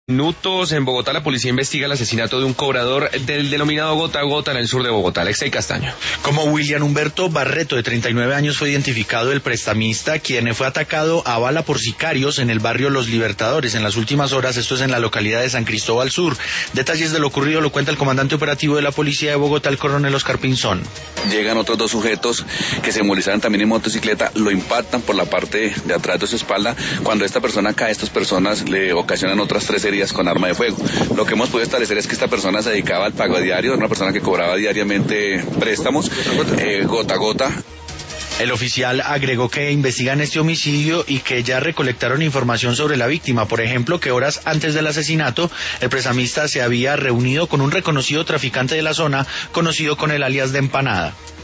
Minutos en Bogotá, la policía investiga el asesinato de un cobrador del denominado Gota a Gota en el sur de Bogotá. Alexei Castaño. Como William Humberto Barreto, de 39 años, fue identificado el prestamista, quien fue atacado a bala por sicarios en el barrio Los Libertadores en las últimas horas. Esto es en la localidad de San Cristóbal Sur. Detalles de lo ocurrido lo cuenta el comandante operativo de la policía de Bogotá, el coronel Oscar Pinzón. Llegan otros dos sujetos que se movilizaron también en motocicleta, lo impactan por la parte de atrás de su espalda. Cuando esta persona cae, estas personas le ocasionan otras 3 heridas con arma de fuego. Lo que hemos podido establecer es que esta persona se dedicaba al pago diario, era una persona que cobraba diariamente préstamos, gota a gota. El oficial agregó que investigan este homicidio y que ya recolectaron información sobre la víctima. Por ejemplo, que horas antes del asesinato, el prestamista se había reunido con un reconocido traficante de la zona, conocido con el alias de Empanada.